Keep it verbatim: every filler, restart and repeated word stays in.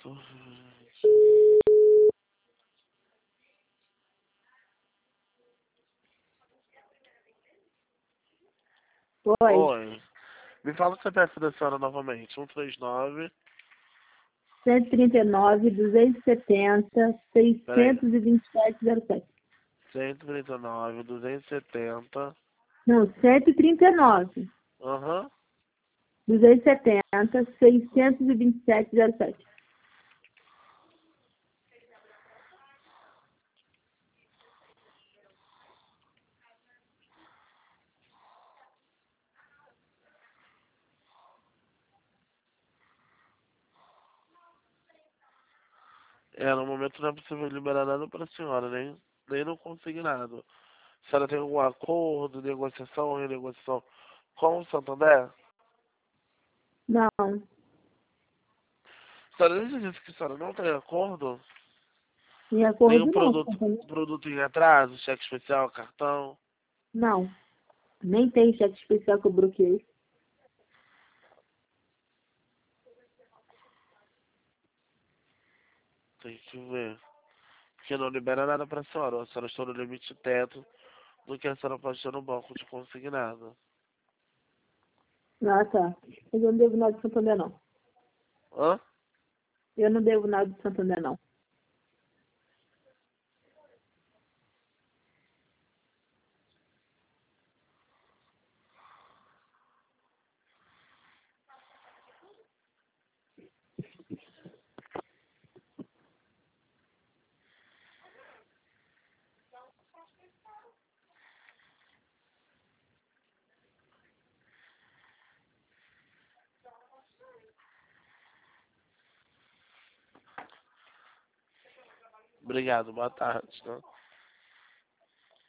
Oi. Oi. Me fala o C P F da senhora novamente. um três nove. cento e trinta e nove, duzentos e setenta, Peraí. seiscentos e vinte e sete, zero sete. cento e trinta e nove, duzentos e setenta. Não, cento e trinta e nove, Aham. duzentos e setenta, seiscentos e vinte e sete, zero sete. É, no momento não é possível liberar nada para a senhora, nem, nem no consignado. A senhora tem algum acordo, negociação ou renegociação com o Santander? Não, A senhora já disse que a senhora não tem acordo? em Nenhum acordo não. produto, produto em atraso, cheque especial, cartão? Não, nem tem cheque especial que eu bloqueei. Tem que ver. Porque não libera nada para a senhora. A senhora está no limite teto do que a senhora pode ter no banco de consignado. Ah, tá. Mas eu não devo nada de Santander, não. Hã? Eu não devo nada de Santander, não. Obrigado, boa tarde. Né?